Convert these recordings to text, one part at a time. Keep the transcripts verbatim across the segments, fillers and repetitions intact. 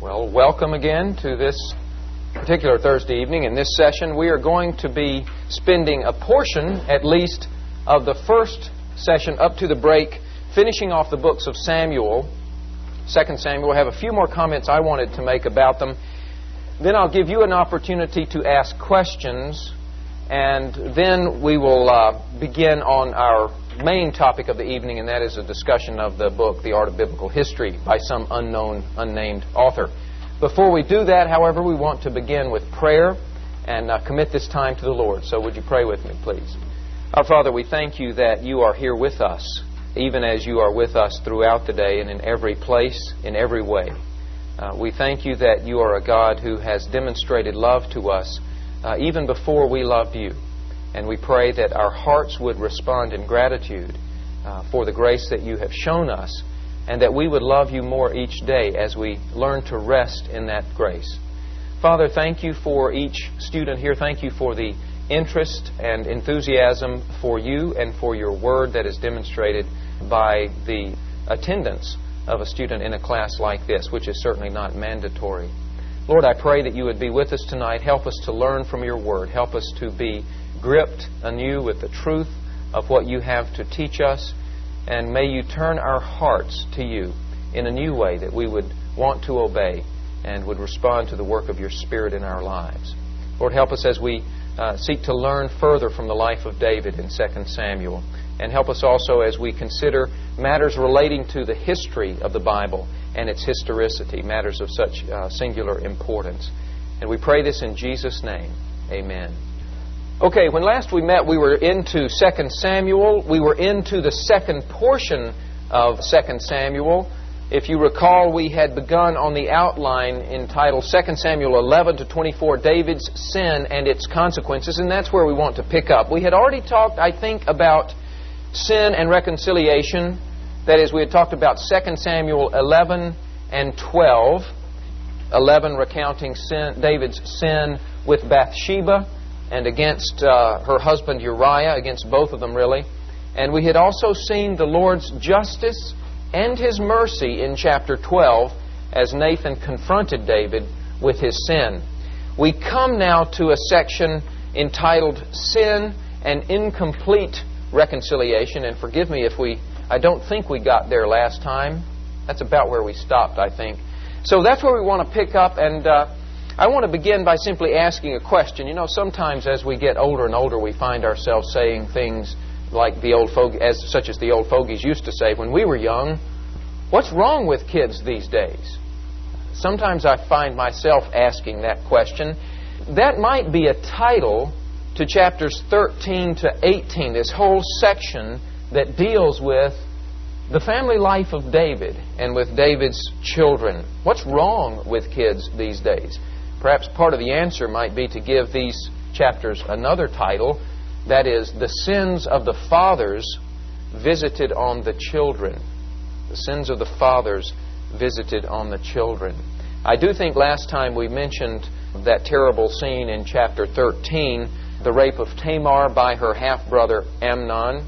Well, welcome again to this particular Thursday evening. In this session, we are going to be spending a portion, at least, of the first session up to the break, finishing off the books of Samuel, Second Samuel. I have a few more comments I wanted to make about them. Then I'll give you an opportunity to ask questions, and then we will uh, begin on our main topic of the evening, and that is a discussion of the book, The Art of Biblical History, by some unknown, unnamed author. Before we do that, however, we want to begin with prayer and uh, commit this time to the Lord. So would you pray with me, please? Our Father, we thank you that you are here with us, even as you are with us throughout the day and in every place, in every way. Uh, we thank you that you are a God who has demonstrated love to us uh, even before we loved you. And we pray that our hearts would respond in gratitude uh, for the grace that you have shown us, and that we would love you more each day as we learn to rest in that grace. Father, thank you for each student here. Thank you for the interest and enthusiasm for you and for your word that is demonstrated by the attendance of a student in a class like this, which is certainly not mandatory. Lord, I pray that you would be with us tonight. Help us to learn from your word. Help us to be gripped anew with the truth of what you have to teach us, and may you turn our hearts to you in a new way that we would want to obey and would respond to the work of your Spirit in our lives. Lord, help us as we uh, seek to learn further from the life of David in Second Samuel, and help us also as we consider matters relating to the history of the Bible and its historicity, matters of such uh, singular importance. And we pray this in Jesus' name. Amen. Okay, when last we met, we were into Second Samuel. We were into the second portion of Second Samuel. If you recall, we had begun on the outline entitled Second Samuel eleven to twenty-four, David's Sin and Its Consequences, and that's where we want to pick up. We had already talked, I think, about sin and reconciliation. That is, we had talked about Second Samuel eleven and twelve. eleven recounting sin, David's sin with Bathsheba and against uh, her husband Uriah, against both of them really. And we had also seen the Lord's justice and His mercy in chapter twelve as Nathan confronted David with his sin. We come now to a section entitled Sin and Incomplete Reconciliation. And forgive me if we, I don't think we got there last time. That's about where we stopped, I think. So that's where we want to pick up, and uh, I want to begin by simply asking a question. You know, sometimes as we get older and older, we find ourselves saying things like the old fogey, as such as the old fogies used to say when we were young. What's wrong with kids these days? Sometimes I find myself asking that question. That might be a title to chapters thirteen to eighteen, this whole section that deals with the family life of David and with David's children. What's wrong with kids these days? Perhaps part of the answer might be to give these chapters another title, that is, The Sins of the Fathers Visited on the Children. The Sins of the Fathers Visited on the Children. I do think last time we mentioned that terrible scene in chapter thirteen, the rape of Tamar by her half-brother Amnon.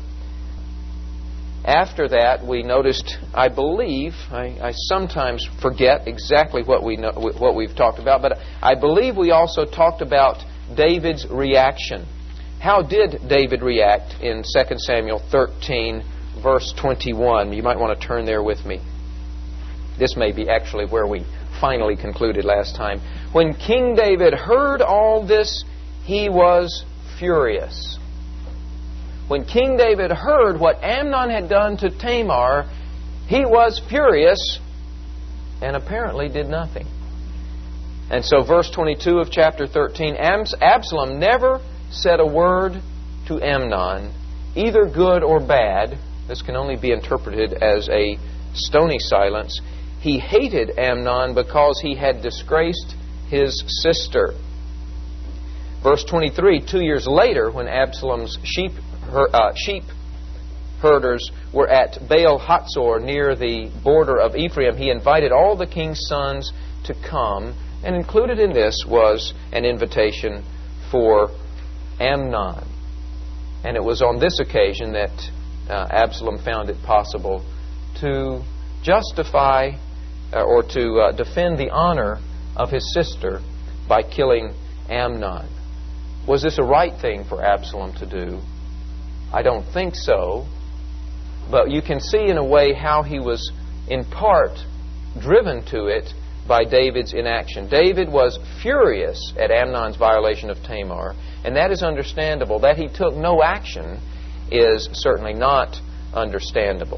After that, we noticed, I believe, I, I sometimes forget exactly what, we know, what we've talked about, but I believe we also talked about David's reaction. How did David react in Second Samuel thirteen, verse twenty-one? You might want to turn there with me. This may be actually where we finally concluded last time. When King David heard all this, he was furious. When King David heard what Amnon had done to Tamar, he was furious and apparently did nothing. And so verse twenty-two of chapter thirteen, Absalom never said a word to Amnon, either good or bad. This can only be interpreted as a stony silence. He hated Amnon because he had disgraced his sister. Verse twenty-three, two years later, when Absalom's sheep Her, uh, sheep herders were at Baal Hatzor near the border of Ephraim, he invited all the king's sons to come, and included in this was an invitation for Amnon. And it was on this occasion that uh, Absalom found it possible to justify uh, or to uh, defend the honor of his sister by killing Amnon. Was this a right thing for Absalom to do? I don't think so. But you can see in a way how he was in part driven to it by David's inaction. David was furious at Amnon's violation of Tamar, and that is understandable. That he took no action is certainly not understandable.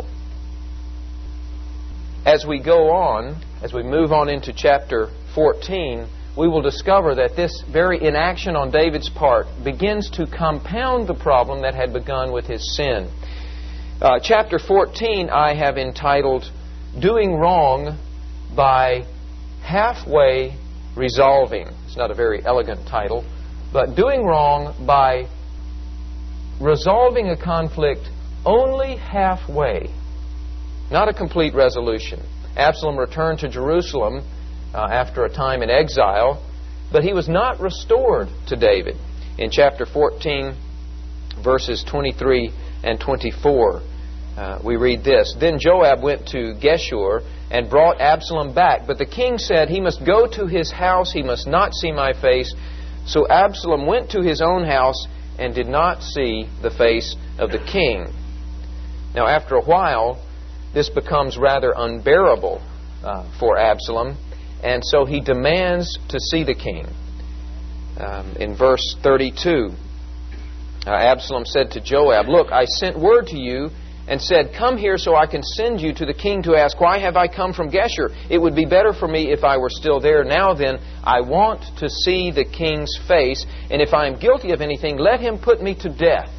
As we go on, as we move on into chapter fourteen, we will discover that this very inaction on David's part begins to compound the problem that had begun with his sin. Uh, chapter fourteen I have entitled, Doing Wrong by Halfway Resolving. It's not a very elegant title, but doing wrong by resolving a conflict only halfway. Not a complete resolution. Absalom returned to Jerusalem uh, after a time in exile, but he was not restored to David. In chapter fourteen, verses twenty-three and twenty-four, uh, we read this. Then Joab went to Geshur and brought Absalom back. But the king said, he must go to his house, he must not see my face. So Absalom went to his own house and did not see the face of the king. Now after a while, this becomes rather unbearable uh, for Absalom, and so he demands to see the king. Um, in verse thirty-two, uh, Absalom said to Joab, Look, I sent word to you and said, Come here so I can send you to the king to ask, Why have I come from Geshur? It would be better for me if I were still there. Now then, I want to see the king's face, and if I am guilty of anything, let him put me to death.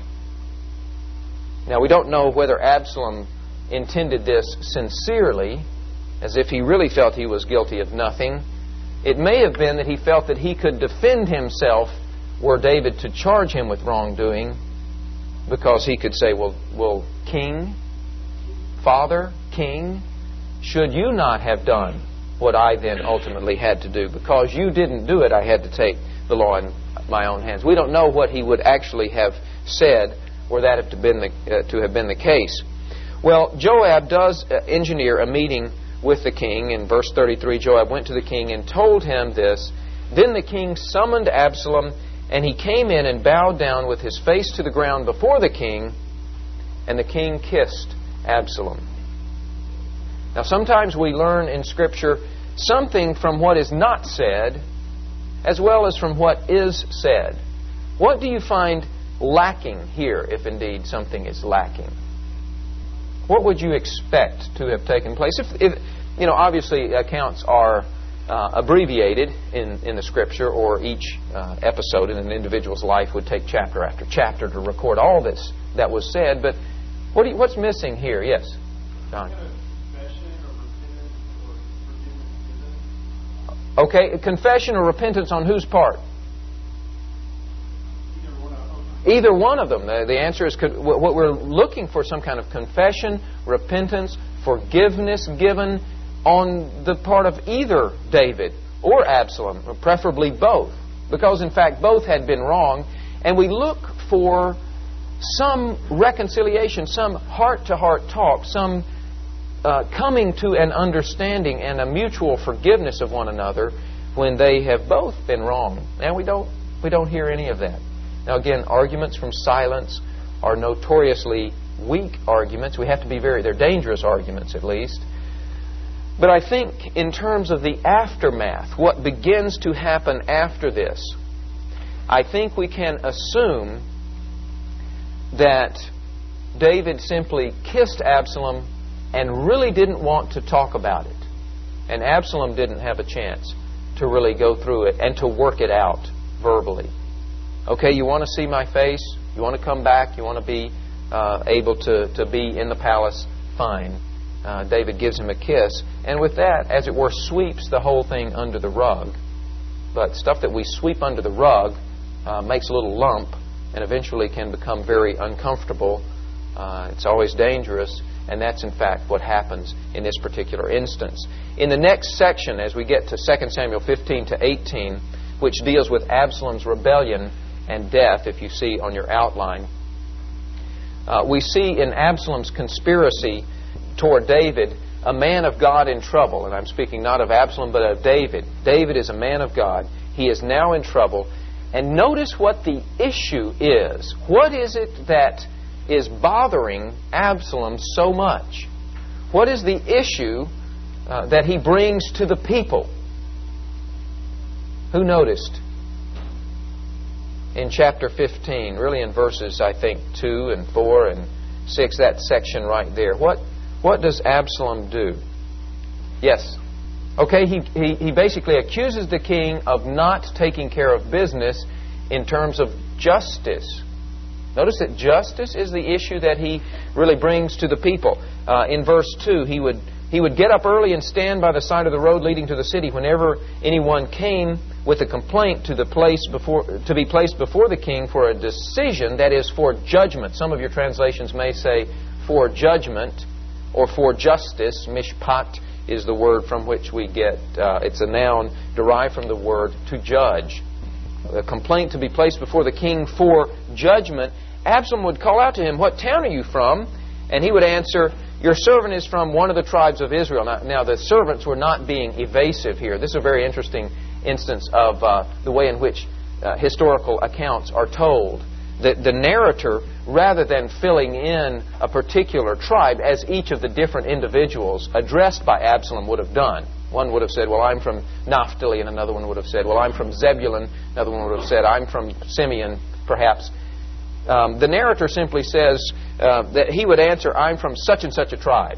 Now, we don't know whether Absalom intended this sincerely, as if he really felt he was guilty of nothing. It may have been that he felt that he could defend himself were David to charge him with wrongdoing, because he could say, well, well, king, father, king, should you not have done what I then ultimately had to do? Because you didn't do it, I had to take the law in my own hands. We don't know what he would actually have said were that have been the, uh, to have been the case. Well, Joab does uh, engineer a meeting with the king. In verse thirty-three, Joab went to the king and told him this. Then the king summoned Absalom, and he came in and bowed down with his face to the ground before the king, and the king kissed Absalom. Now, sometimes we learn in Scripture something from what is not said, as well as from what is said. What do you find lacking here, if indeed something is lacking? What would you expect to have taken place? If, if you know, obviously accounts are uh, abbreviated in, in the Scripture, or each uh, episode in an individual's life would take chapter after chapter to record all this that was said. But what do you, what's missing here? Yes, John. Okay, confession or repentance on whose part? Either one of them. The, the answer is what we're looking for, some kind of confession, repentance, forgiveness given on the part of either David or Absalom, or preferably both. Because, in fact, both had been wrong. And we look for some reconciliation, some heart-to-heart talk, some uh, coming to an understanding and a mutual forgiveness of one another when they have both been wrong. And we don't, we don't hear any of that. Now again, arguments from silence are notoriously weak arguments. We have to be very, they're dangerous arguments at least. But I think in terms of the aftermath, what begins to happen after this, I think we can assume that David simply kissed Absalom and really didn't want to talk about it. And Absalom didn't have a chance to really go through it and to work it out verbally. Okay, you want to see my face? You want to come back? You want to be uh, able to, to be in the palace? Fine. Uh, David gives him a kiss. And with that, as it were, sweeps the whole thing under the rug. But stuff that we sweep under the rug uh, makes a little lump and eventually can become very uncomfortable. Uh, it's always dangerous. And that's, in fact, what happens in this particular instance. In the next section, as we get to Second Samuel fifteen to eighteen, which deals with Absalom's rebellion and death, if you see on your outline, uh, we see in Absalom's conspiracy toward David a man of God in trouble. And I'm speaking not of Absalom, but of David. David is a man of God. He is now in trouble. And notice what the issue is. What is it that is bothering Absalom so much? What is the issue uh, that he brings to the people? Who noticed? In chapter fifteen, really in verses, I think, two and four and six, that section right there. What what does Absalom do? Yes. Okay, he, he, he basically accuses the king of not taking care of business in terms of justice. Notice that justice is the issue that he really brings to the people. Uh, in verse two, he would he would get up early and stand by the side of the road leading to the city whenever anyone came with a complaint to the place before to be placed before the king for a decision, that is, for judgment. Some of your translations may say for judgment or for justice. Mishpat is the word from which we get, uh, it's a noun derived from the word to judge. A complaint to be placed before the king for judgment. Absalom would call out to him, "What town are you from?" And he would answer, "Your servant is from one of the tribes of Israel." Now, now the servants were not being evasive here. This is a very interesting instance of uh, the way in which uh, historical accounts are told. The, the narrator, rather than filling in a particular tribe, as each of the different individuals addressed by Absalom would have done. One would have said, "Well, I'm from Naphtali," and another one would have said, "Well, I'm from Zebulun." Another one would have said, "I'm from Simeon," perhaps. Um, the narrator simply says uh, that he would answer, "I'm from such and such a tribe."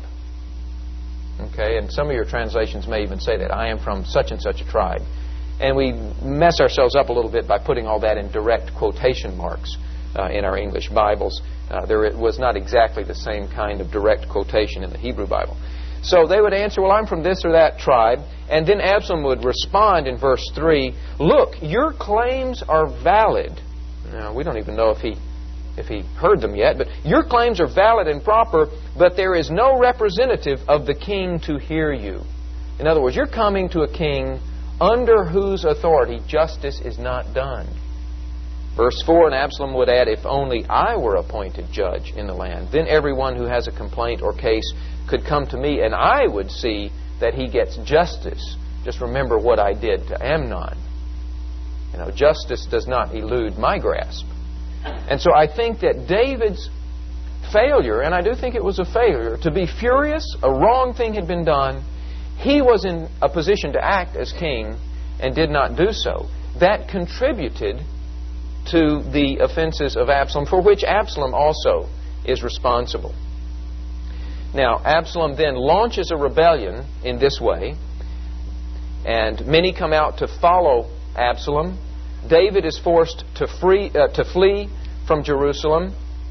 Okay, and some of your translations may even say that, "I am from such and such a tribe." And we mess ourselves up a little bit by putting all that in direct quotation marks uh, in our English Bibles. Uh, there it was not exactly the same kind of direct quotation in the Hebrew Bible. So they would answer, "Well, I'm from this or that tribe." And then Absalom would respond in verse three, "Look, your claims are valid." Now, we don't even know if he if he heard them yet, but your claims are valid and proper, but there is no representative of the king to hear you. In other words, you're coming to a king under whose authority justice is not done. Verse four, and Absalom would add, "If only I were appointed judge in the land, then everyone who has a complaint or case could come to me, and I would see that he gets justice. Just remember what I did to Amnon." You know, justice does not elude my grasp. And so I think that David's failure, and I do think it was a failure, to be furious, a wrong thing had been done. He was in a position to act as king and did not do so. That contributed to the offenses of Absalom, for which Absalom also is responsible. Now, Absalom then launches a rebellion in this way, and many come out to follow Absalom. David is forced to, free, uh, to flee from Jerusalem.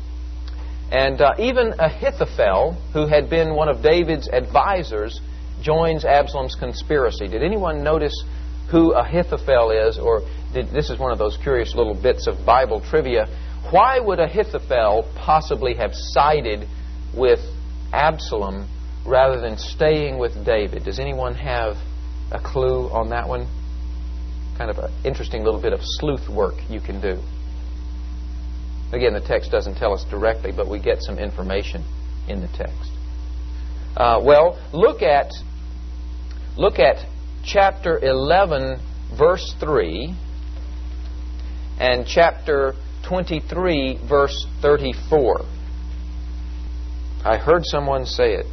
And uh, even Ahithophel, who had been one of David's advisors, joins Absalom's conspiracy. Did anyone notice who Ahithophel is? Or did, this is one of those curious little bits of Bible trivia. Why would Ahithophel possibly have sided with Absalom rather than staying with David? Does anyone have a clue on that one? Kind of an interesting little bit of sleuth work you can do. Again, the text doesn't tell us directly, but we get some information in the text. Uh, well, look at look at chapter eleven, verse three, and chapter twenty-three, verse thirty-four. I heard someone say it.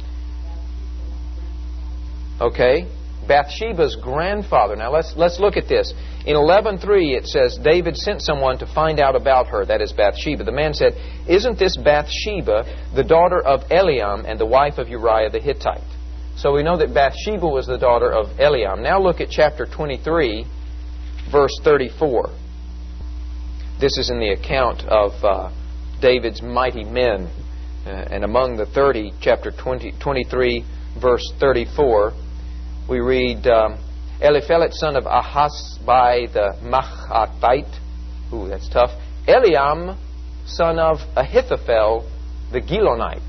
Okay, Bathsheba's grandfather. Now let's let's look at this. In eleven three it says, David sent someone to find out about her, that is Bathsheba. The man said, "Isn't this Bathsheba the daughter of Eliam and the wife of Uriah the Hittite?" So we know that Bathsheba was the daughter of Eliam. Now look at chapter twenty-three, verse thirty-four. This is in the account of uh, David's mighty men. Uh, and among the thirty, chapter twenty, twenty-three, verse thirty-four, we read, um, Eliphelet, son of Ahasbai the Machathite. Ooh, that's tough. Eliam, son of Ahithophel the Gilonite.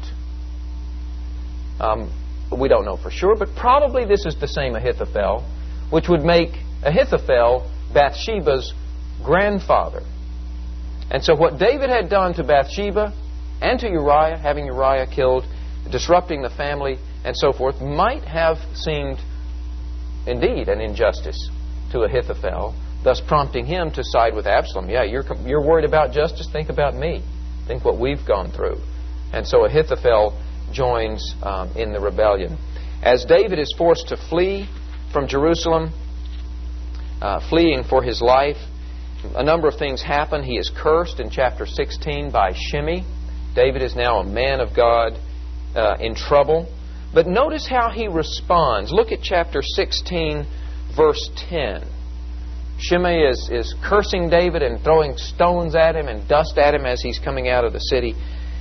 Um, we don't know for sure, but probably this is the same Ahithophel, which would make Ahithophel Bathsheba's grandfather. And so what David had done to Bathsheba and to Uriah, having Uriah killed, disrupting the family and so forth, might have seemed indeed an injustice to Ahithophel, thus prompting him to side with Absalom. Yeah, you're, you're worried about justice? Think about me. Think what we've gone through. And so Ahithophel joins um, in the rebellion. As David is forced to flee from Jerusalem, uh, fleeing for his life, a number of things happen. He is cursed in chapter sixteen by Shimei. David is now a man of God uh, in trouble. But notice how he responds. Look at chapter sixteen, verse ten. Shimei is, is cursing David and throwing stones at him and dust at him as he's coming out of the city.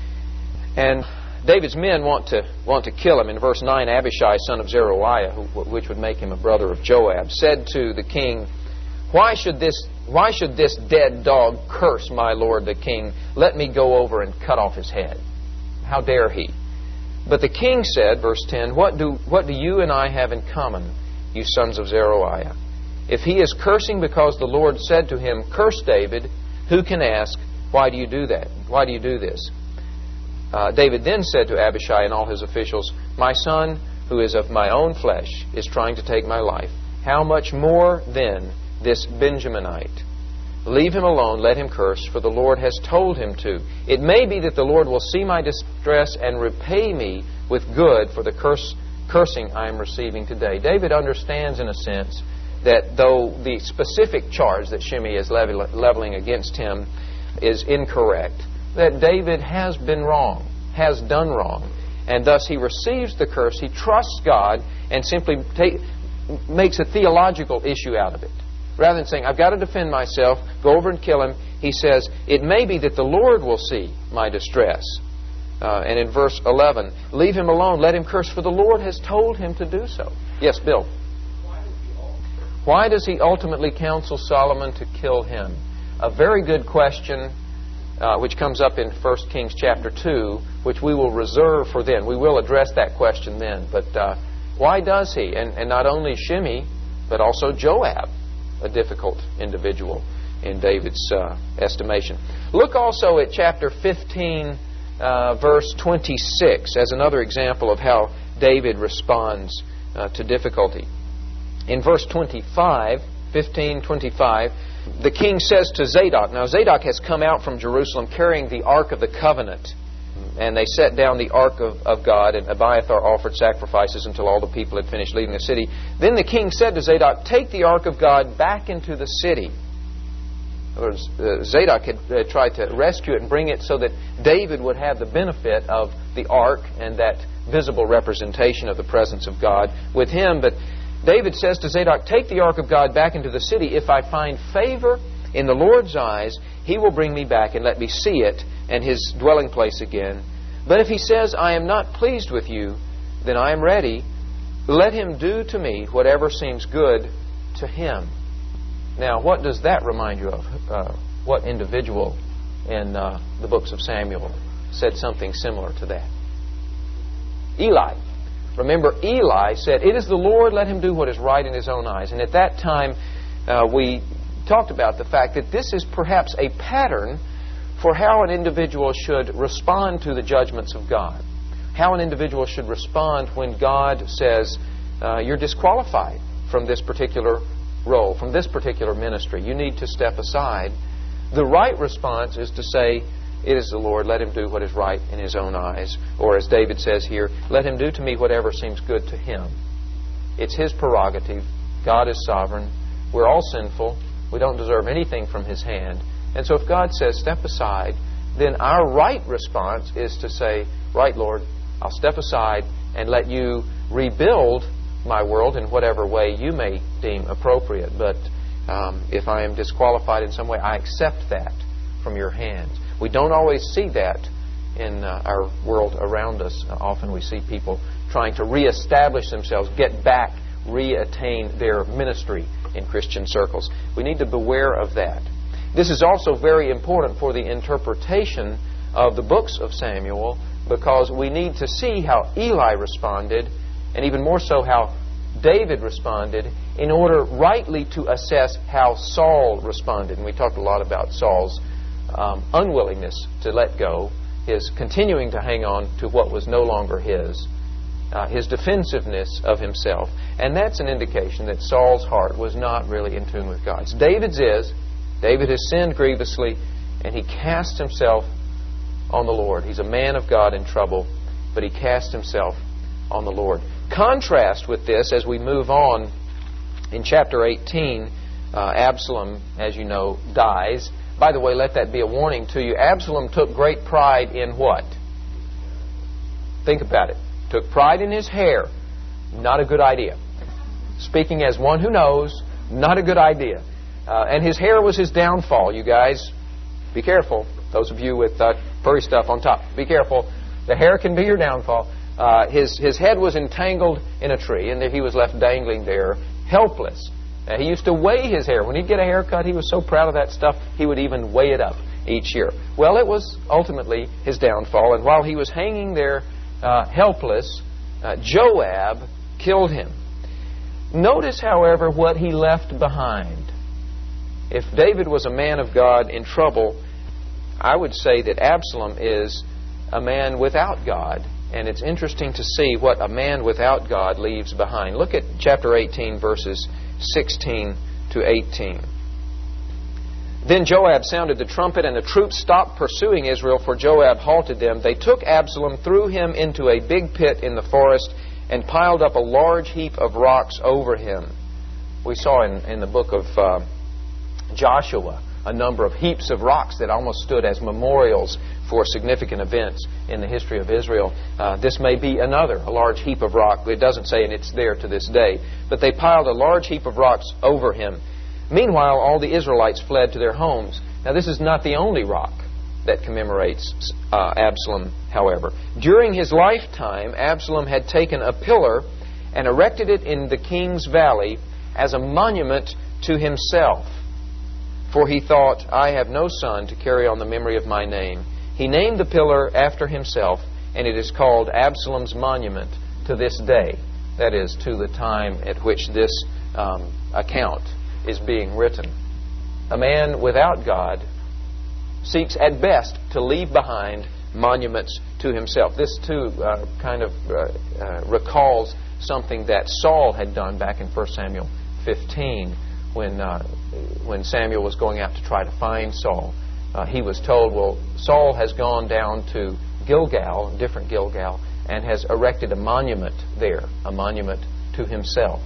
And David's men want to want to kill him. In verse nine, Abishai, son of Zeruiah, who, which would make him a brother of Joab, said to the king, Why should this why should this dead dog curse my lord the king? Let me go over and cut off his head. How dare he? But the king said, verse ten, What do what do you and I have in common, you sons of Zeruiah? If he is cursing because the Lord said to him, Curse David, who can ask, Why do you do that? Why do you do this? Uh, David then said to Abishai and all his officials, My son, who is of my own flesh, is trying to take my life. How much more then this Benjaminite? Leave him alone, let him curse, for the Lord has told him to. It may be that the Lord will see my distress and repay me with good for the curse, cursing I am receiving today. David understands, in a sense, that though the specific charge that Shimei is level, leveling against him is incorrect, that David has been wrong, has done wrong, and thus he receives the curse. He trusts God and simply take, makes a theological issue out of it. Rather than saying, I've got to defend myself, go over and kill him, he says, it may be that the Lord will see my distress. Uh, and in verse eleven, leave him alone, let him curse, for the Lord has told him to do so. Yes, Bill? Why does he ultimately counsel Solomon to kill him? A very good question, uh, which comes up in First Kings chapter two, which we will reserve for then. We will address that question then. But uh, why does he? And, and not only Shimei, but also Joab, a difficult individual in David's uh, estimation. Look also at chapter fifteen, uh, verse twenty-six, as another example of how David responds uh, to difficulty. In verse twenty-five, fifteen twenty-five, the king says to Zadok, now Zadok has come out from Jerusalem carrying the Ark of the Covenant, and they set down the Ark of, of God, and Abiathar offered sacrifices until all the people had finished leaving the city. Then the king said to Zadok, take the Ark of God back into the city. In other words, uh, Zadok had uh, tried to rescue it and bring it so that David would have the benefit of the Ark and that visible representation of the presence of God with him. But David says to Zadok, take the Ark of God back into the city. If I find favor in the Lord's eyes, He will bring me back and let me see it and His dwelling place again. But if He says, I am not pleased with you, then I am ready. Let Him do to me whatever seems good to Him. Now, what does that remind you of? Uh, what individual in uh, the books of Samuel said something similar to that? Eli. Remember, Eli said, it is the Lord, let him do what is right in his own eyes. And at that time, uh, we talked about the fact that this is perhaps a pattern for how an individual should respond to the judgments of God. How an individual should respond when God says, uh, you're disqualified from this particular role, from this particular ministry. You need to step aside. The right response is to say, it is the Lord, let Him do what is right in His own eyes. Or as David says here, let Him do to me whatever seems good to Him. It's His prerogative. God is sovereign. We're all sinful. We don't deserve anything from His hand. And so if God says, step aside, then our right response is to say, right, Lord, I'll step aside and let You rebuild my world in whatever way You may deem appropriate. But um, if I am disqualified in some way, I accept that from Your hands. We don't always see that in uh, our world around us. Uh, often we see people trying to reestablish themselves, get back, reattain their ministry in Christian circles. We need to beware of that. This is also very important for the interpretation of the books of Samuel, because we need to see how Eli responded, and even more so how David responded, in order rightly to assess how Saul responded. And we talked a lot about Saul's um, unwillingness to let go, his continuing to hang on to what was no longer his. uh, his defensiveness of himself. And that's an indication that Saul's heart was not really in tune with God's. David's is. David has sinned grievously, and he cast himself on the Lord. He's a man of God in trouble, but he cast himself on the Lord. Contrast with this as we move on in chapter eighteen. Uh, Absalom, as you know, dies. By the way, let that be a warning to you. Absalom took great pride in what? Think about it. Took pride in his hair. Not a good idea. Speaking as one who knows, not a good idea. Uh, and his hair was his downfall, you guys. Be careful. Those of you with uh, furry stuff on top, be careful. The hair can be your downfall. Uh, his, his head was entangled in a tree, and he was left dangling there, helpless. Now, he used to weigh his hair. When he'd get a haircut, he was so proud of that stuff, he would even weigh it up each year. Well, it was ultimately his downfall. And while he was hanging there uh, helpless, uh, Joab killed him. Notice, however, what he left behind. If David was a man of God in trouble, I would say that Absalom is a man without God. And it's interesting to see what a man without God leaves behind. Look at chapter eighteen, verses sixteen to eighteen. Then Joab sounded the trumpet, and the troops stopped pursuing Israel, for Joab halted them. They took Absalom, threw him into a big pit in the forest, and piled up a large heap of rocks over him. We saw in, in the book of uh, Joshua a number of heaps of rocks that almost stood as memorials for significant events in the history of Israel. Uh, this may be another, a large heap of rock. It doesn't say, and it's there to this day. But they piled a large heap of rocks over him. Meanwhile, all the Israelites fled to their homes. Now, this is not the only rock that commemorates uh, Absalom, however. During his lifetime, Absalom had taken a pillar and erected it in the king's valley as a monument to himself. For he thought, I have no son to carry on the memory of my name. He named the pillar after himself, and it is called Absalom's Monument to this day. That is, to the time at which this um, account is being written. A man without God seeks at best to leave behind monuments to himself. This too uh, kind of uh, uh, recalls something that Saul had done back in First Samuel fifteen when uh, when Samuel was going out to try to find Saul. Uh, he was told, well, Saul has gone down to Gilgal, different Gilgal, and has erected a monument there, a monument to himself.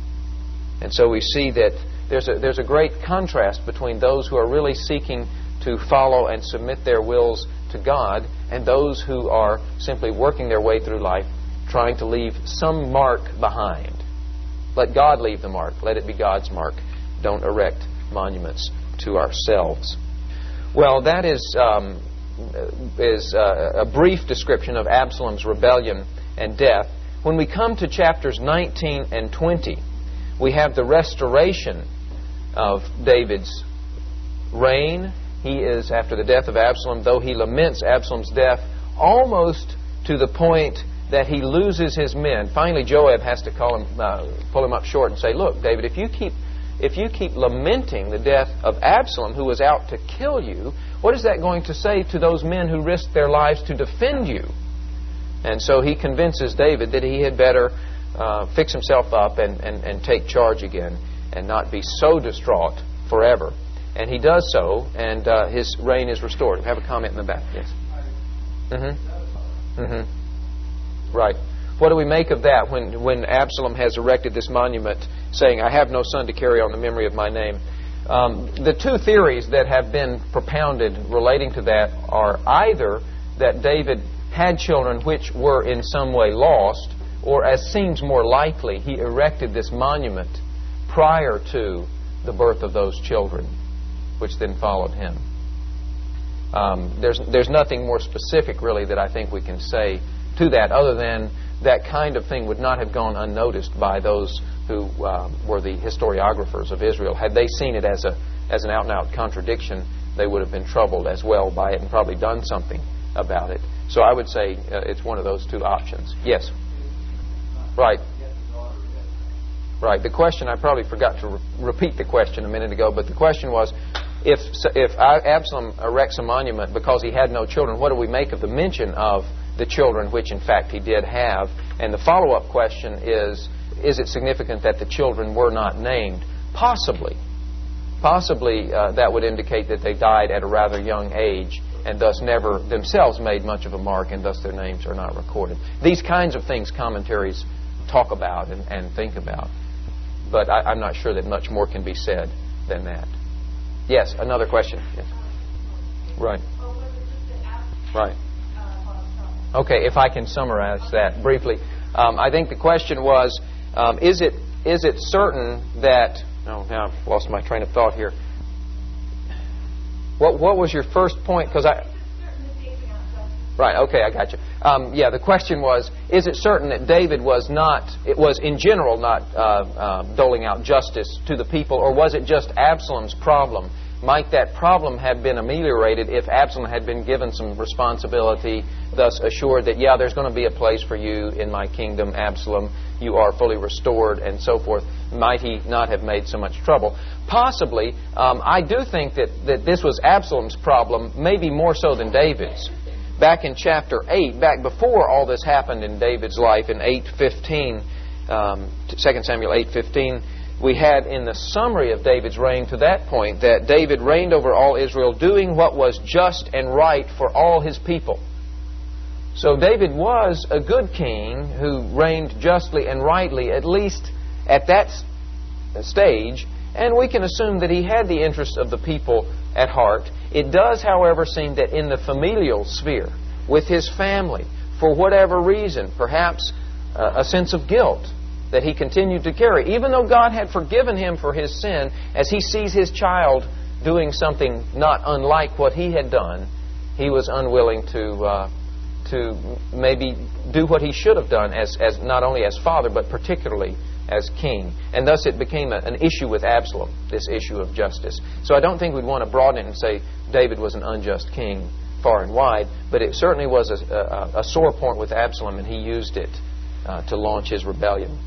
And so we see that there's a, there's a great contrast between those who are really seeking to follow and submit their wills to God and those who are simply working their way through life trying to leave some mark behind. Let God leave the mark. Let it be God's mark. Don't erect monuments to ourselves. Well, that is, um, is uh, a brief description of Absalom's rebellion and death. When we come to chapters nineteen and twenty, we have the restoration of David's reign. He is, after the death of Absalom, though he laments Absalom's death almost to the point that he loses his men. Finally, Joab has to call him, uh, pull him up short and say, look, David, if you keep if you keep lamenting the death of Absalom, who was out to kill you, what is that going to say to those men who risked their lives to defend you? And so he convinces David that he had better uh, fix himself up and, and, and take charge again and not be so distraught forever. And he does so, and uh, his reign is restored. We have a comment in the back. Yes. Mm-hmm. Mm-hmm. Right. What do we make of that when, when Absalom has erected this monument saying, I have no son to carry on the memory of my name? Um, the two theories that have been propounded relating to that are either that David had children which were in some way lost, or, as seems more likely, he erected this monument prior to the birth of those children, which then followed him. Um, there's, there's nothing more specific, really, that I think we can say to that, other than that kind of thing would not have gone unnoticed by those who uh, were the historiographers of Israel. Had they seen it as a as an out-and-out contradiction, they would have been troubled as well by it and probably done something about it. So I would say uh, it's one of those two options. Yes. Right. Right. The question, I probably forgot to re- repeat the question a minute ago, but the question was, if if Absalom erects a monument because he had no children, what do we make of the mention of the children, which in fact he did have, And the follow-up question is, is it significant that the children were not named? Possibly. Possibly uh, that would indicate that they died at a rather young age and thus never themselves made much of a mark, and thus their names are not recorded. These kinds of things commentaries talk about and, and think about. But I, I'm not sure that much more can be said than that. Yes, another question. Yes. Right. Right. Okay, if I can summarize that briefly. Um, I think the question was, um, is it is it certain that... Oh, now I've lost my train of thought here. What what was your first point? Because I... Right, okay, I got you. Um, yeah, the question was, is it certain that David was not, it was in general not uh, uh, doling out justice to the people, or was it just Absalom's problem? Might that problem have been ameliorated if Absalom had been given some responsibility, thus assured that, yeah, there's going to be a place for you in my kingdom, Absalom, you are fully restored, and so forth? Might he not have made so much trouble? Possibly. Um, I do think that, that this was Absalom's problem, maybe more so than David's. Back in chapter eight, back before all this happened in David's life, in eight fifteen, um, Second Samuel eight fifteen, we had in the summary of David's reign to that point that David reigned over all Israel, doing what was just and right for all his people. So David was a good king who reigned justly and rightly, at least at that stage, and we can assume that he had the interests of the people at heart. It does, however, seem that in the familial sphere, with his family, for whatever reason, perhaps uh, a sense of guilt that he continued to carry, even though God had forgiven him for his sin, as he sees his child doing something not unlike what he had done, he was unwilling to uh, to maybe do what he should have done as, as not only as father, but particularly as king. And thus it became a, an issue with Absalom, this issue of justice. So I don't think we'd want to broaden it and say David was an unjust king far and wide, but it certainly was a, a, a sore point with Absalom, and he used it uh, to launch his rebellion.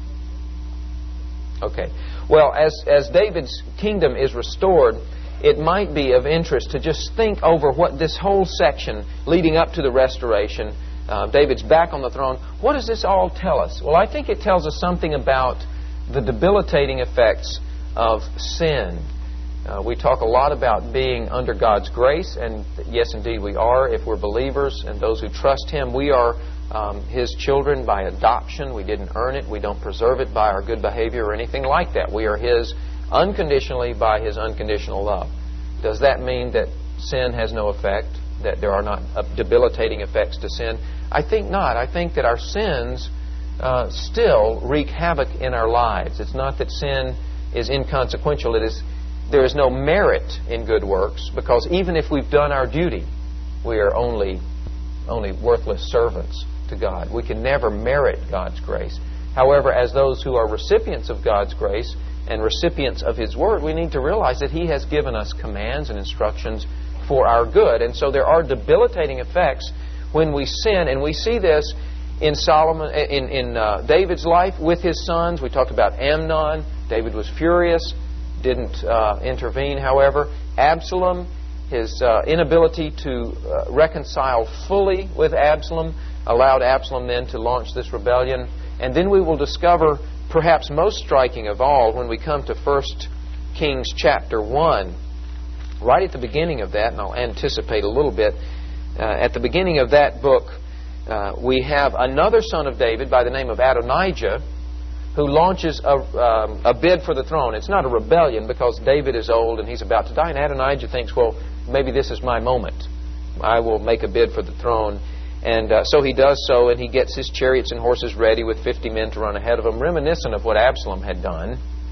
Okay. Well, as, as David's kingdom is restored, it might be of interest to just think over what this whole section leading up to the restoration, uh, David's back on the throne, what does this all tell us? Well, I think it tells us something about the debilitating effects of sin. Uh, we talk a lot about being under God's grace, and yes, indeed, we are. If we're believers and those who trust Him, we are um, His children by adoption. We didn't earn it. We don't preserve it by our good behavior or anything like that. We are His unconditionally by His unconditional love. Does that mean that sin has no effect, that there are not uh, debilitating effects to sin? I think not. I think that our sins uh, still wreak havoc in our lives. It's not that sin is inconsequential. It is, there is no merit in good works, because even if we've done our duty, we are only, only worthless servants to God. We can never merit God's grace. However, as those who are recipients of God's grace and recipients of His Word, we need to realize that He has given us commands and instructions for our good. And so there are debilitating effects when we sin, and we see this in Solomon, in, in uh, David's life with his sons. We talked about Amnon. David was furious, didn't uh, intervene, however. Absalom, his uh, inability to uh, reconcile fully with Absalom allowed Absalom then to launch this rebellion. And then we will discover, perhaps most striking of all, when we come to First Kings chapter one, right at the beginning of that, and I'll anticipate a little bit, uh, at the beginning of that book, uh, we have another son of David by the name of Adonijah, who launches a, um, a bid for the throne. It's not a rebellion, because David is old and he's about to die, and Adonijah thinks, well, maybe this is my moment. I will make a bid for the throne. And uh, so he does so, and he gets his chariots and horses ready with fifty men to run ahead of him, reminiscent of what Absalom had done.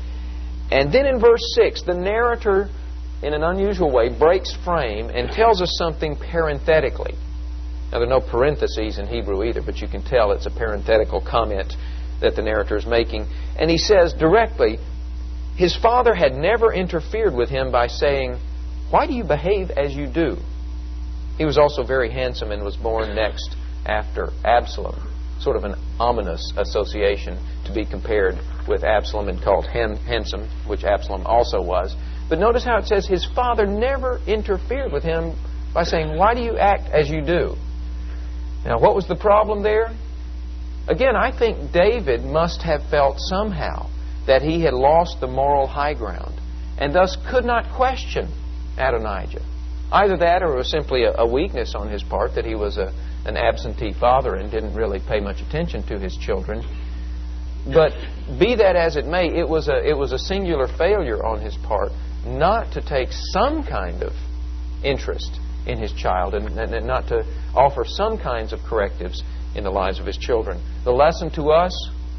And then in verse six, the narrator, in an unusual way, breaks frame and tells us something parenthetically. Now, there are no parentheses in Hebrew either, but you can tell it's a parenthetical comment that the narrator is making. And he says directly, his father had never interfered with him by saying, "Why do you behave as you do?" He was also very handsome and was born next after Absalom. Sort of an ominous association to be compared with Absalom and called handsome, which Absalom also was. But notice how it says his father never interfered with him by saying, "Why do you act as you do?" Now, what was the problem there? Again, I think David must have felt somehow that he had lost the moral high ground and thus could not question Adonijah. Either that or it was simply a, a weakness on his part, that he was a, an absentee father and didn't really pay much attention to his children. But be that as it may, it was a, it was a singular failure on his part not to take some kind of interest in his child and, and, and not to offer some kinds of correctives in the lives of his children. The lesson to us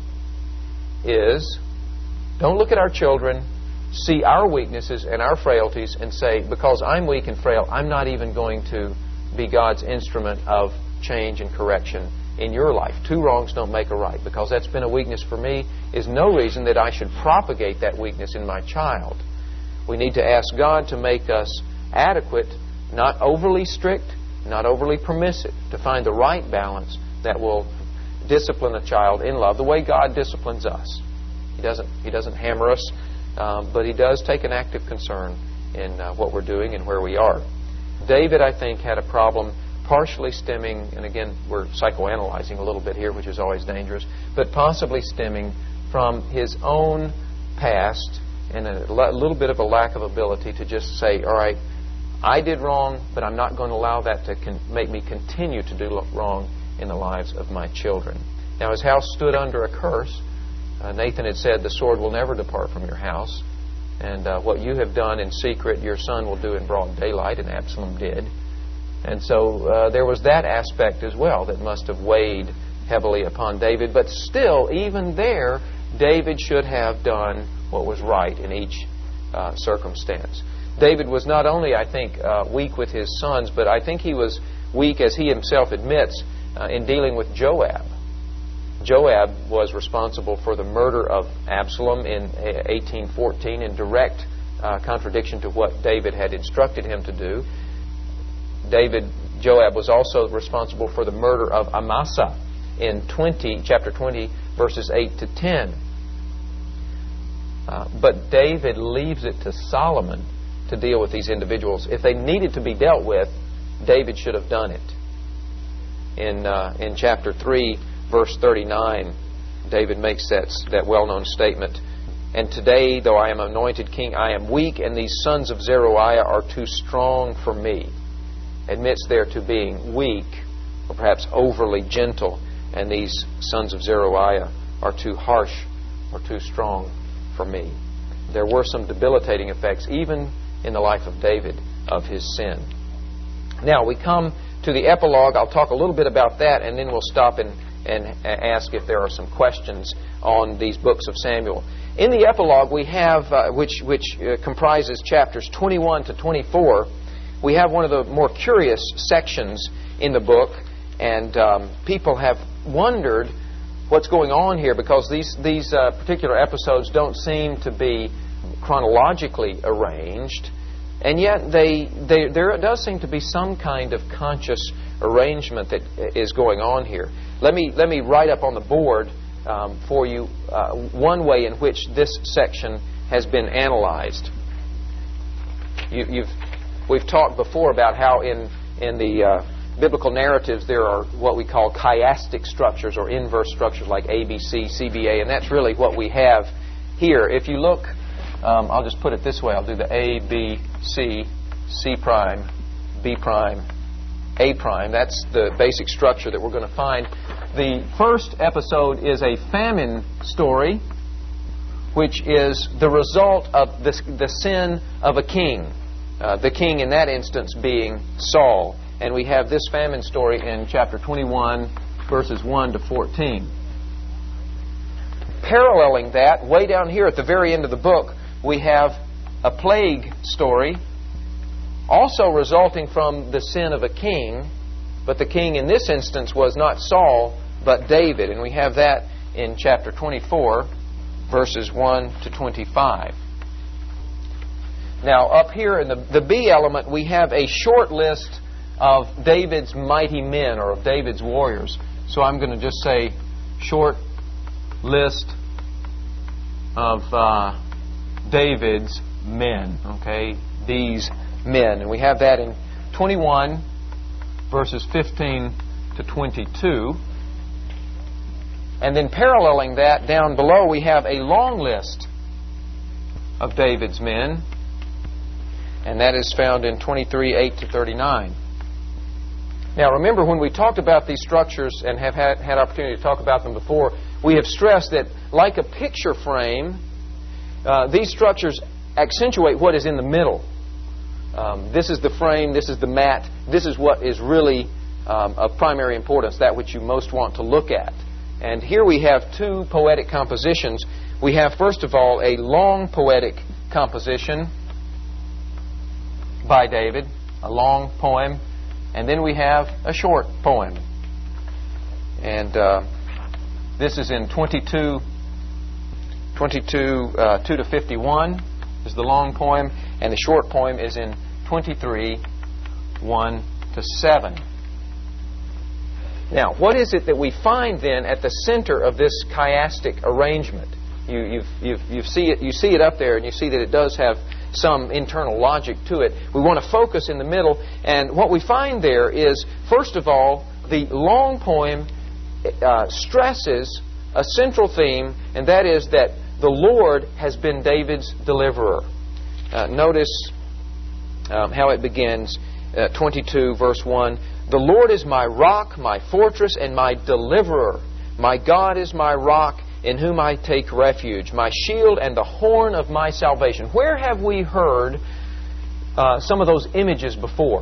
is, don't look at our children, see our weaknesses and our frailties and say, because I'm weak and frail, I'm not even going to be God's instrument of change and correction in your life. Two wrongs don't make a right. Because that's been a weakness for me is no reason that I should propagate that weakness in my child. We need to ask God to make us adequate, not overly strict, not overly permissive, to find the right balance that will discipline a child in love the way God disciplines us. He doesn't, he doesn't hammer us, um, but He does take an active concern in uh, what we're doing and where we are. David, I think, had a problem partially stemming, and again, we're psychoanalyzing a little bit here, which is always dangerous, but possibly stemming from his own past and a little bit of a lack of ability to just say, all right, I did wrong, but I'm not going to allow that to con- make me continue to do wrong in the lives of my children. Now, his house stood under a curse. Uh, Nathan had said, the sword will never depart from your house. And uh, what you have done in secret, your son will do in broad daylight, and Absalom did. And so uh, there was that aspect as well that must have weighed heavily upon David. But still, even there, David should have done what was right in each uh, circumstance. David was not only, I think, uh, weak with his sons, but I think he was weak, as he himself admits, uh, in dealing with Joab. Joab was responsible for the murder of Absalom in eighteen fourteen in direct uh, contradiction to what David had instructed him to do. David, Joab was also responsible for the murder of Amasa in twenty, chapter twenty, verses eight to ten. Uh, but David leaves it to Solomon to deal with these individuals. If they needed to be dealt with, David should have done it. In uh, in chapter three, verse thirty-nine, David makes that, that well-known statement. And today, though I am anointed king, I am weak, and these sons of Zeruiah are too strong for me. Admits there to being weak, or perhaps overly gentle, and these sons of Zeruiah are too harsh or too strong for me. There were some debilitating effects, even in the life of David, of his sin. Now, we come to the epilogue. I'll talk a little bit about that, and then we'll stop and, and ask if there are some questions on these books of Samuel. In the epilogue, we have, uh, which, which uh, comprises chapters twenty-one to twenty-four, we have one of the more curious sections in the book, and um, people have wondered what's going on here, because these, these uh, particular episodes don't seem to be chronologically arranged, and yet they, they, there does seem to be some kind of conscious arrangement that is going on here. Let me, let me write up on the board um, for you uh, one way in which this section has been analyzed. You, you've, we've talked before about how in, in the uh, biblical narratives there are what we call chiastic structures, or inverse structures like A B C, C B A, and that's really what we have here. If you look, um, I'll just put it this way. I'll do the A, B, C, C prime, B prime, A prime. That's the basic structure that we're going to find. The first episode is a famine story, which is the result of this, the sin of a king. Uh, the king in that instance being Saul. And we have this famine story in chapter twenty-one, verses one to fourteen. Paralleling that, way down here at the very end of the book, we have a plague story, also resulting from the sin of a king, but the king in this instance was not Saul, but David. And we have that in chapter twenty-four, verses one to twenty-five. Now, up here in the, the B element, we have a short list of David's mighty men, or of David's warriors. So I'm going to just say short list of uh, David's men. Okay, these men. And we have that in twenty-one, verses fifteen to twenty-two. And then paralleling that, down below, we have a long list of David's men. And that is found in twenty-three, eight to thirty-nine. Now remember, when we talked about these structures and have had, had opportunity to talk about them before, we have stressed that like a picture frame, uh, these structures accentuate what is in the middle. Um, this is the frame, this is the mat, this is what is really um, of primary importance, that which you most want to look at. And here we have two poetic compositions. We have, first of all, a long poetic composition by David, a long poem, and then we have a short poem. And uh, this is in twenty-two, twenty-two uh, two to fifty-one is the long poem, and the short poem is in twenty-three, one to seven. Now, what is it that we find then at the center of this chiastic arrangement? You, you've, you've, you see it, you see it up there, and you see that it does have some internal logic to it. We want to focus in the middle, and what we find there is, first of all, the long poem uh, stresses a central theme, and that is that the Lord has been David's deliverer. Uh, notice um, how it begins, uh, twenty-two, verse one. The Lord is my rock, my fortress, and my deliverer. My God is my rock, in whom I take refuge, my shield and the horn of my salvation. Where have we heard uh, some of those images before?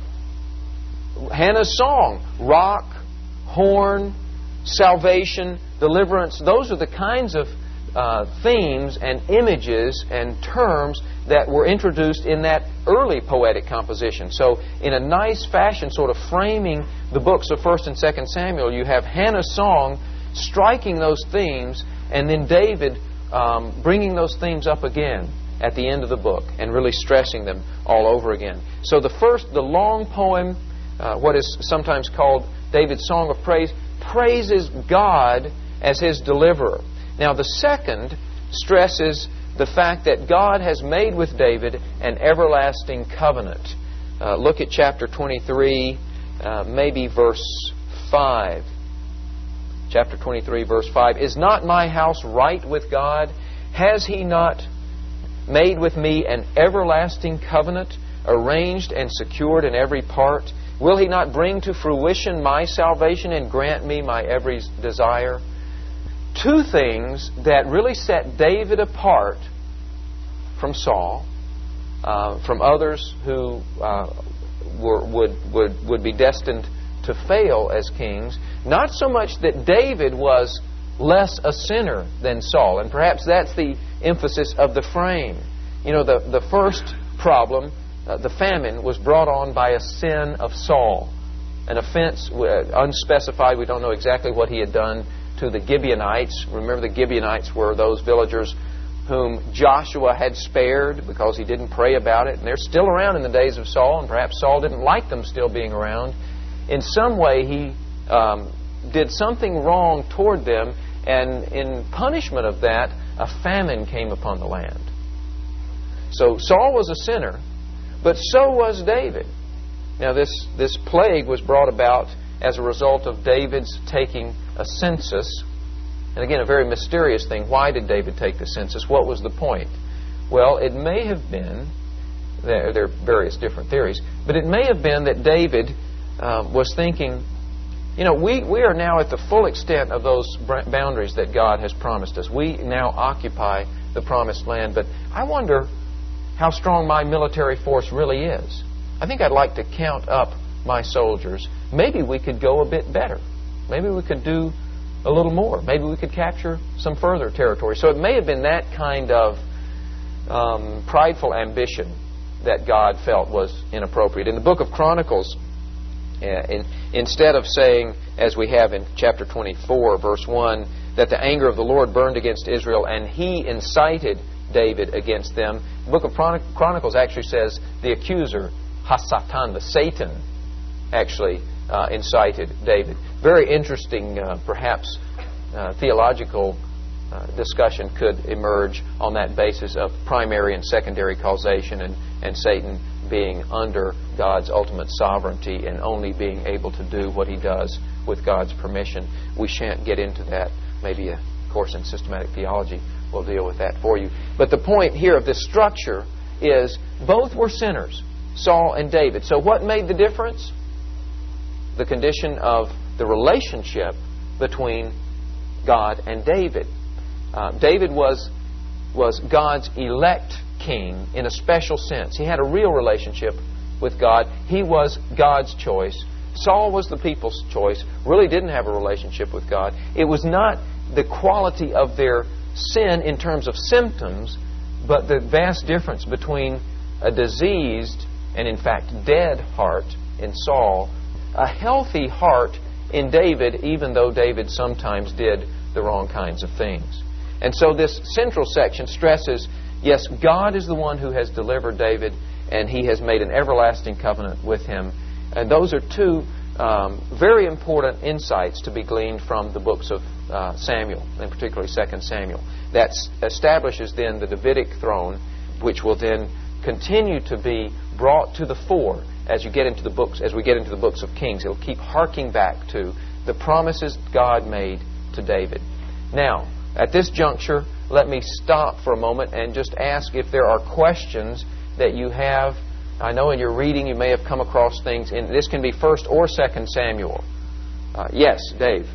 Hannah's song, rock, horn, salvation, deliverance. Those are the kinds of uh, themes and images and terms that were introduced in that early poetic composition. So in a nice fashion, sort of framing the books of First and Second Samuel, you have Hannah's song striking those themes, and then David um, bringing those themes up again at the end of the book and really stressing them all over again. So the first, the long poem, uh, what is sometimes called David's Song of Praise, praises God as his deliverer. Now the second stresses the fact that God has made with David an everlasting covenant. Uh, look at chapter twenty-three, uh, maybe verse five. Chapter twenty-three, verse five. Is not my house right with God? Has He not made with me an everlasting covenant, arranged and secured in every part? Will He not bring to fruition my salvation and grant me my every desire? Two things that really set David apart from Saul, uh, from others who uh, were, would, would, would be destined to fail as kings. Not so much that David was less a sinner than Saul, and perhaps that's the emphasis of the frame. You know, the, the first problem, uh, the famine, was brought on by a sin of Saul. An offense, uh, unspecified, we don't know exactly what he had done to the Gibeonites. Remember, the Gibeonites were those villagers whom Joshua had spared because he didn't pray about it. And they're still around in the days of Saul, and perhaps Saul didn't like them still being around. In some way, he um, did something wrong toward them, and in punishment of that, a famine came upon the land. So Saul was a sinner, but so was David. Now, this, this plague was brought about as a result of David's taking a census. And again, a very mysterious thing. Why did David take the census? What was the point? Well, it may have been, there, there are various different theories, but it may have been that David uh, was thinking, you know, we, we are now at the full extent of those boundaries that God has promised us. We now occupy the promised land, but I wonder how strong my military force really is. I think I'd like to count up my soldiers. Maybe we could go a bit better. Maybe we could do a little more. Maybe we could capture some further territory. So it may have been that kind of um, prideful ambition that God felt was inappropriate. In the book of Chronicles, uh, in, instead of saying, as we have in chapter twenty-four, verse one, that the anger of the Lord burned against Israel and He incited David against them, the book of Chronicles actually says the accuser, Hasatan, the Satan, actually uh, incited David. Very interesting, uh, perhaps, uh, theological uh, discussion could emerge on that basis of primary and secondary causation and, and Satan being under God's ultimate sovereignty and only being able to do what he does with God's permission. We shan't get into that maybe a course in systematic theology will deal with that for you. But the point here of this structure is both were sinners, Saul and David. So what made the difference? The condition of the relationship between God and David. Uh, David was was God's elect king in a special sense. He had a real relationship with God. He was God's choice. Saul was the people's choice. Really didn't have a relationship with God. It was not the quality of their sin in terms of symptoms, but the vast difference between a diseased and in fact dead heart in Saul, a healthy heart in David, even though David sometimes did the wrong kinds of things. And so this central section stresses, yes, God is the one who has delivered David, and He has made an everlasting covenant with him. And those are two um, very important insights to be gleaned from the books of uh, Samuel, and particularly Second Samuel. That establishes then the Davidic throne, which will then continue to be brought to the fore as you get into the books, as we get into the books of Kings. It'll keep harking back to the promises God made to David. Now, at this juncture, let me stop for a moment and just ask if there are questions that you have. I know in your reading you may have come across things. In, this can be First or Second Samuel. Uh, yes, Dave.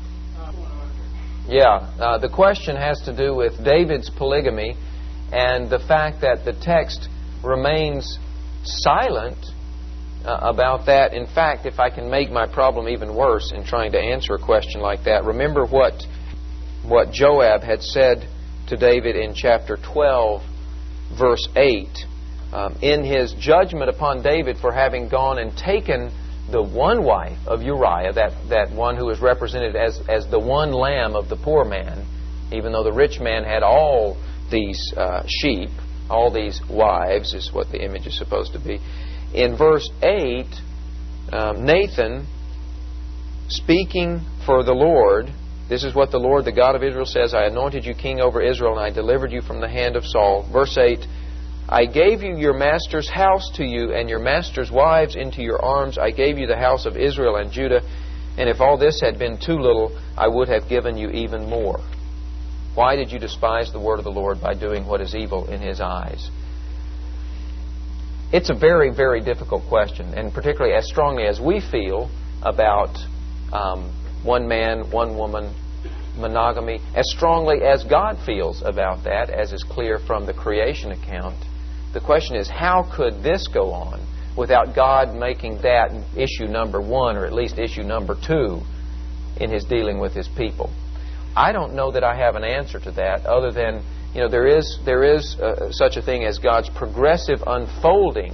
Yeah, uh, the question has to do with David's polygamy and the fact that the text remains silent uh, about that. In fact, if I can make my problem even worse in trying to answer a question like that, remember what what Joab had said to David in chapter twelve, verse eight. Um, in his judgment upon David for having gone and taken the one wife of Uriah, that, that one who is represented as, as the one lamb of the poor man, even though the rich man had all these uh, sheep, all these wives, is what the image is supposed to be. In verse eight, um, Nathan, speaking for the Lord, this is what the Lord, the God of Israel, says, I anointed you king over Israel, and I delivered you from the hand of Saul. Verse eight, I gave you your master's house to you, and your master's wives into your arms. I gave you the house of Israel and Judah, and if all this had been too little, I would have given you even more. Why did you despise the word of the Lord by doing what is evil in His eyes? It's a very, very difficult question, and particularly as strongly as we feel about um, one man, one woman, monogamy, as strongly as God feels about that, as is clear from the creation account. The question is, how could this go on without God making that issue number one, or at least issue number two, in His dealing with His people? I don't know that I have an answer to that, other than, you know, there is there is uh, such a thing as God's progressive unfolding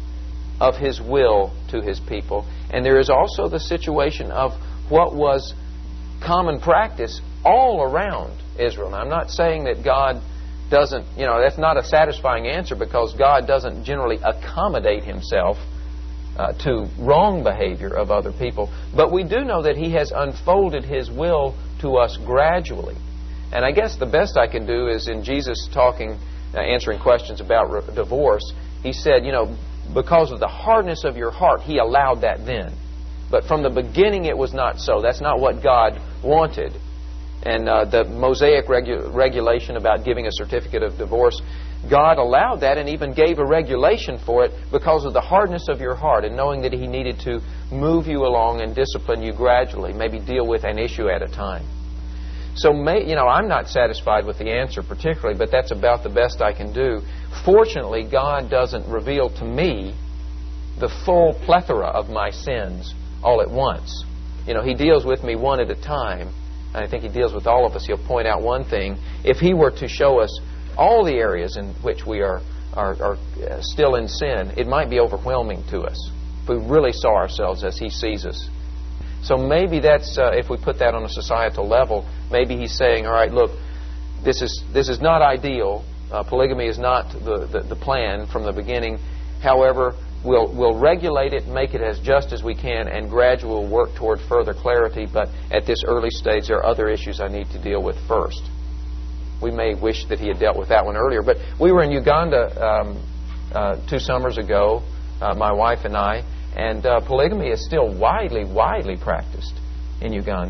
of His will to His people, and there is also the situation of what was common practice all around Israel. Now, I'm not saying that God doesn't, you know, that's not a satisfying answer, because God doesn't generally accommodate Himself uh, to wrong behavior of other people. But we do know that He has unfolded His will to us gradually. And I guess the best I can do is in Jesus talking, uh, answering questions about re- divorce, He said, you know, because of the hardness of your heart, He allowed that then. But from the beginning it was not so. That's not what God wanted. And uh, the Mosaic regu- regulation about giving a certificate of divorce, God allowed that and even gave a regulation for it because of the hardness of your heart and knowing that He needed to move you along and discipline you gradually, maybe deal with an issue at a time. So, may, you know, I'm not satisfied with the answer particularly, but that's about the best I can do. Fortunately, God doesn't reveal to me the full plethora of my sins all at once. You know, He deals with me one at a time. And I think He deals with all of us. He'll point out one thing. If He were to show us all the areas in which we are, are, are still in sin, it might be overwhelming to us if we really saw ourselves as He sees us. So maybe that's, uh, if we put that on a societal level, maybe He's saying, all right, look, this is this is not ideal. Uh, polygamy is not the, the, the plan from the beginning. However, We'll, we'll regulate it, make it as just as we can, and gradually we'll work toward further clarity. But at this early stage, there are other issues I need to deal with first. We may wish that He had dealt with that one earlier. But we were in Uganda um, uh, two summers ago, uh, my wife and I, and uh, polygamy is still widely, widely practiced in Uganda.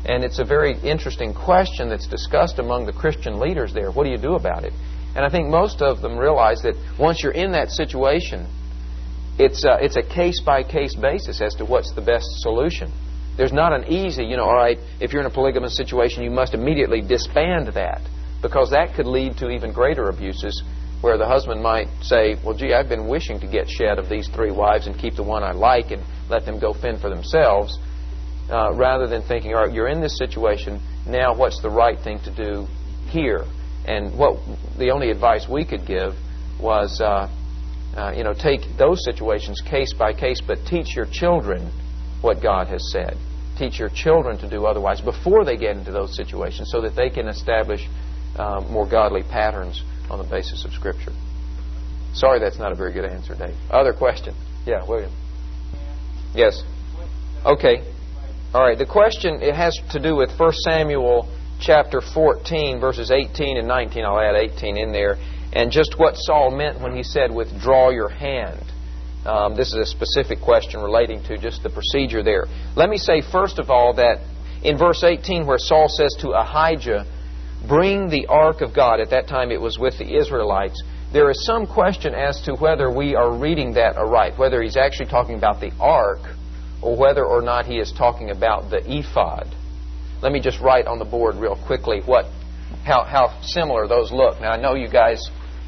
And it's a very interesting question that's discussed among the Christian leaders there. What do you do about it? And I think most of them realize that once you're in that situation, it's a, it's a case-by-case basis as to what's the best solution. There's not an easy, you know, all right, if you're in a polygamous situation, you must immediately disband that, because that could lead to even greater abuses, where the husband might say, well, gee, I've been wishing to get shed of these three wives and keep the one I like and let them go fend for themselves, uh, rather than thinking, all right, you're in this situation, now what's the right thing to do here? And what the only advice we could give was, uh, uh, you know, take those situations case by case, but teach your children what God has said. Teach your children to do otherwise before they get into those situations, so that they can establish uh, more godly patterns on the basis of Scripture. Sorry, that's not a very good answer, Dave. Other question? Yeah, William. Yes. Okay. All right. The question, it has to do with First Samuel chapter fourteen, verses eighteen and nineteen. I'll add eighteen in there. And just what Saul meant when he said, withdraw your hand. Um, this is a specific question relating to just the procedure there. Let me say, first of all, that in verse eighteen, where Saul says to Ahijah, bring the ark of God. At that time it was with the Israelites. There is some question as to whether we are reading that aright, whether he's actually talking about the ark or whether or not he is talking about the ephod. Let me just write on the board real quickly what, how, how similar those look. Now, I know you guys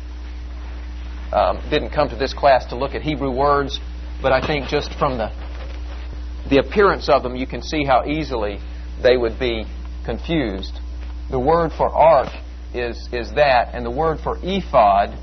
um, didn't come to this class to look at Hebrew words, but I think just from the, the appearance of them, you can see how easily they would be confused. The word for ark is, is that, and the word for ephod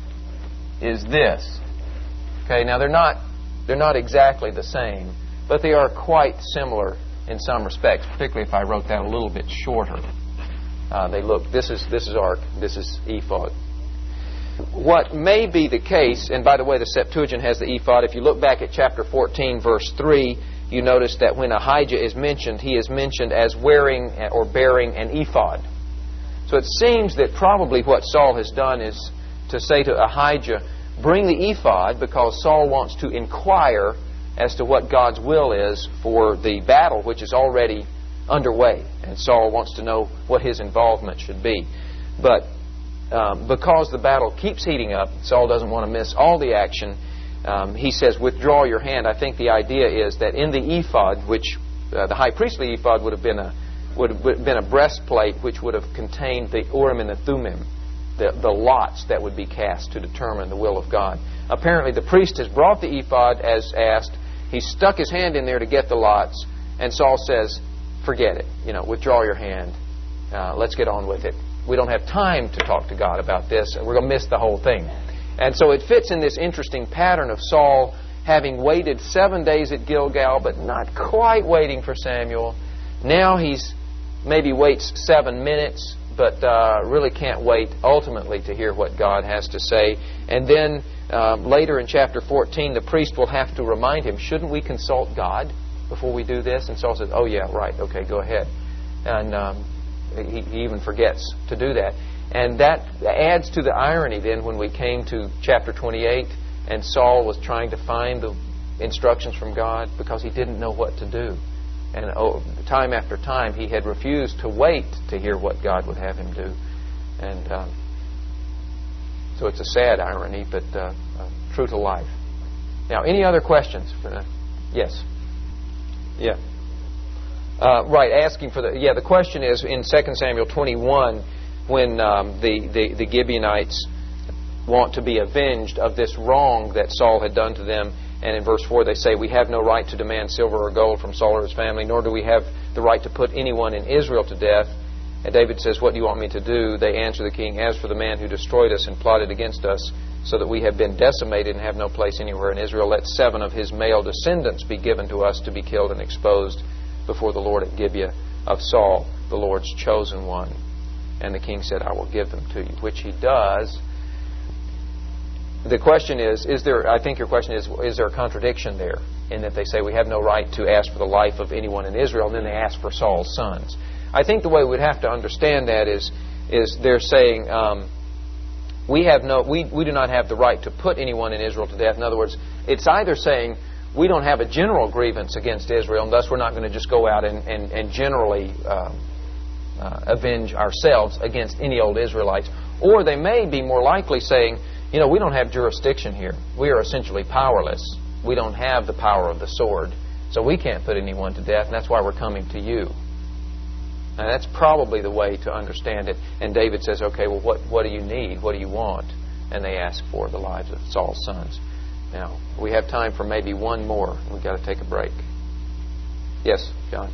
is this. Okay, now they're not, they're not exactly the same, but they are quite similar in some respects, particularly if I wrote that a little bit shorter. Uh, they look, this is, this is ark, this is ephod. What may be the case, and by the way, the Septuagint has the ephod. If you look back at chapter fourteen, verse three, you notice that when Ahijah is mentioned, he is mentioned as wearing or bearing an ephod. So it seems that probably what Saul has done is to say to Ahijah, bring the ephod, because Saul wants to inquire as to what God's will is for the battle, which is already underway. And Saul wants to know what his involvement should be. But um, because the battle keeps heating up, Saul doesn't want to miss all the action. Um, he says, withdraw your hand. I think the idea is that in the ephod, which uh, the high priestly ephod would have been a would have been a breastplate which would have contained the Urim and the Thummim, the, the lots that would be cast to determine the will of God. Apparently the priest has brought the ephod as asked. He stuck his hand in there to get the lots, and Saul says, forget it. You know, withdraw your hand. Uh, let's get on with it. We don't have time to talk to God about this, and we're going to miss the whole thing. And so it fits in this interesting pattern of Saul having waited seven days at Gilgal, but not quite waiting for Samuel. Now he's maybe waits seven minutes, but uh, really can't wait ultimately to hear what God has to say. And then um, later in chapter fourteen, the priest will have to remind him, shouldn't we consult God before we do this? And Saul says, oh yeah, right, okay, go ahead. And um, he, he even forgets to do that. And that adds to the irony then when we came to chapter twenty-eight and Saul was trying to find the instructions from God because he didn't know what to do. And oh, time after time he had refused to wait to hear what God would have him do. And um, so it's a sad irony, but uh, uh, true to life. Now, any other questions? For the, yes. Yeah. Uh, right, asking for the... Yeah, the question is in Second Samuel twenty-one, when um, the, the, the Gibeonites want to be avenged of this wrong that Saul had done to them. And in verse four they say, we have no right to demand silver or gold from Saul or his family, nor do we have the right to put anyone in Israel to death. And David says, what do you want me to do? They answer the king, as for the man who destroyed us and plotted against us, so that we have been decimated and have no place anywhere in Israel, let seven of his male descendants be given to us to be killed and exposed before the Lord at Gibeah of Saul, the Lord's chosen one. And the king said, I will give them to you, which he does. The question is, is there, I think your question is, is there a contradiction there in that they say we have no right to ask for the life of anyone in Israel, and then they ask for Saul's sons? I think the way we'd have to understand that is, is they're saying um, we have no, we, we do not have the right to put anyone in Israel to death. In other words, it's either saying we don't have a general grievance against Israel, and thus we're not going to just go out and, and, and generally uh, uh, avenge ourselves against any old Israelites. Or they may be more likely saying, you know, we don't have jurisdiction here. We are essentially powerless. We don't have the power of the sword, so we can't put anyone to death, and that's why we're coming to you. And that's probably the way to understand it. And David says, okay, well, what, what do you need? What do you want? And they ask for the lives of Saul's sons. Now, we have time for maybe one more. We've got to take a break. Yes, John?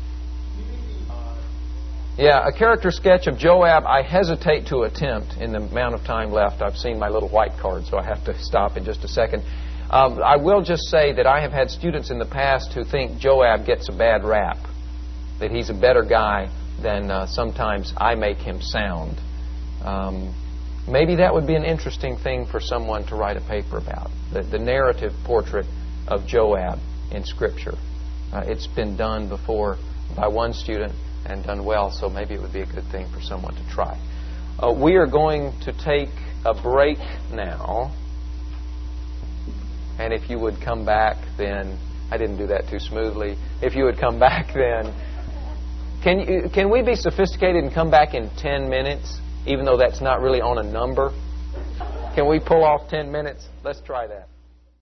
Yeah, a character sketch of Joab I hesitate to attempt in the amount of time left. I've seen my little white card, so I have to stop in just a second. Um, I will just say that I have had students in the past who think Joab gets a bad rap, that he's a better guy than uh, sometimes I make him sound. Um, maybe that would be an interesting thing for someone to write a paper about, the, the narrative portrait of Joab in Scripture. Uh, it's been done before by one student and done well, so maybe it would be a good thing for someone to try. Uh, we are going to take a break now. And if you would come back then, I didn't do that too smoothly. If you would come back then, can you, can we be sophisticated and come back in ten minutes, even though that's not really on a number? Can we pull off ten minutes? Let's try that.